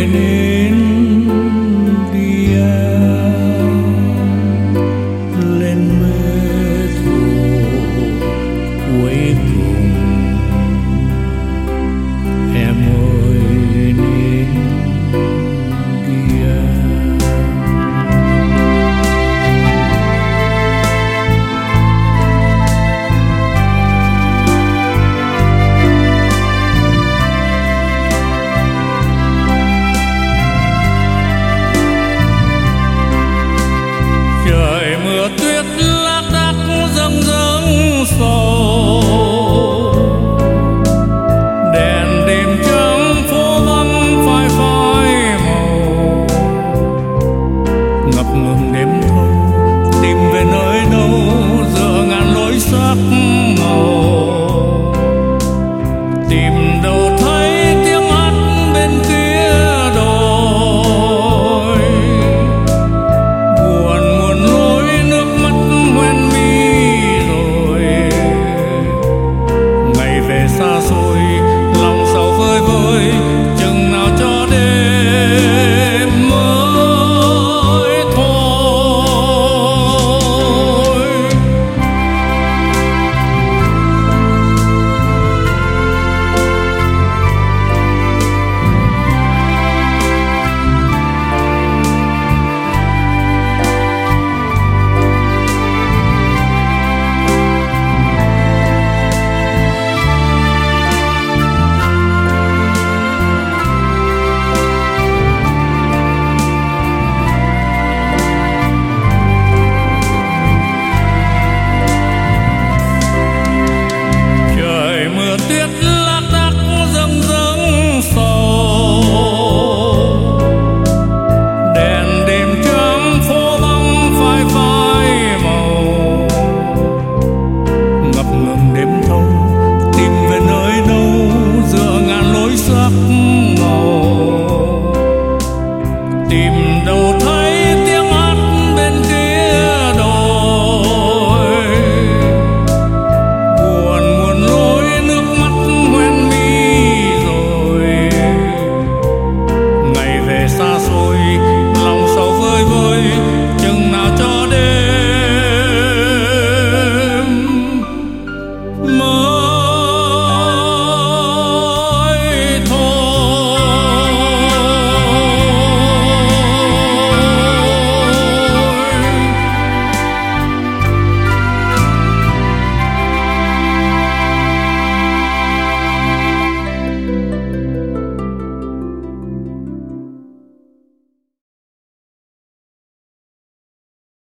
nên đi lên mê thù cuối cùng. Em ơi nên đi trời mưa tuyết lác đác dâng dâng sầu, đèn đêm trắng phố vắng phai phai màu, ngập ngừng đêm thâu tìm về nơi đâu giữa ngàn lối sắc màu, tìm đâu thấy tiếng hát bên kia đồi, buồn muôn lối nước mắt hoen mi rồi, ngày về xa xôi